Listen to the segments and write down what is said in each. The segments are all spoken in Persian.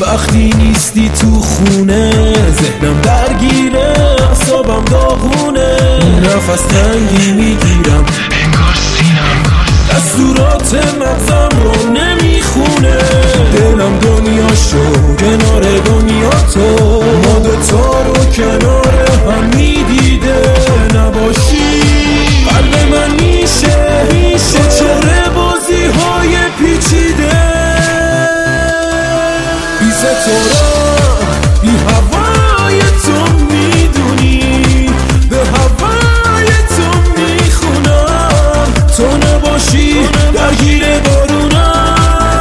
وقتی نیستی تو خونه ذهنم درگیره، اعصابم داغونه، نفس تنگی میگیرم، انگار سینم دستورات مغزم رو نمیخونه. دلم دنیاشو کنار دنیا تو، ما دوتا رو کنار هم میدیده نباشی. قلب من میشه چهره بازی های پیچیده، بی ستاره بی هوای تو میدونی، به هوای تو میخونم، تو نباشی درگیر بارونم.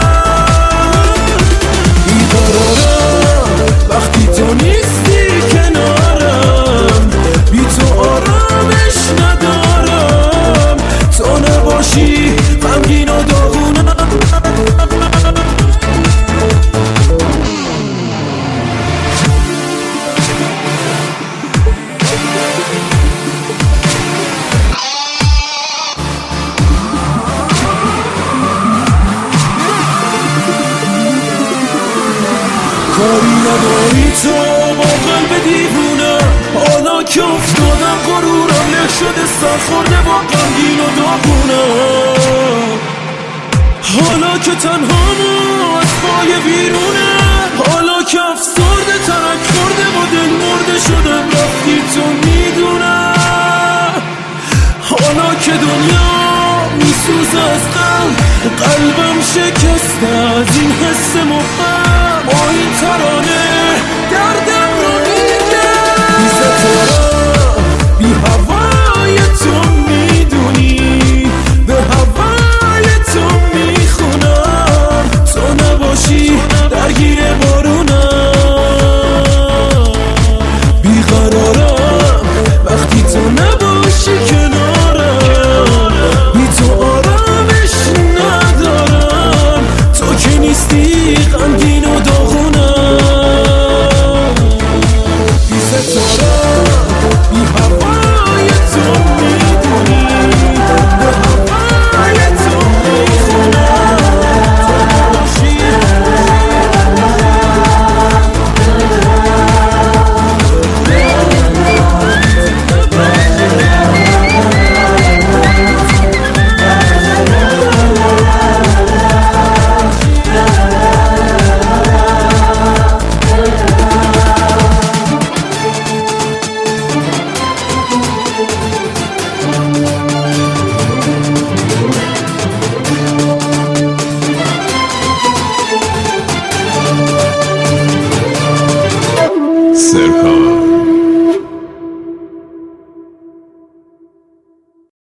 بیقرارم وقتی تو نیستی کنارم، بی تو آرامش ندارم، تو نباشی غمگین و داغونم. کاری نداری تو با قلب دیوونه، حالا که افتادم غرورم له شده، سر خورده با غمگین و داغونه. حالا که تنهامو از پای بیرونه، حالا که افسرده ترک خورده و دل مرده شدم رفتی تو میدونم. حالا که دنیا میسوزه از غم، قلبم شکسته از این حس مبهم، با این ترانه درد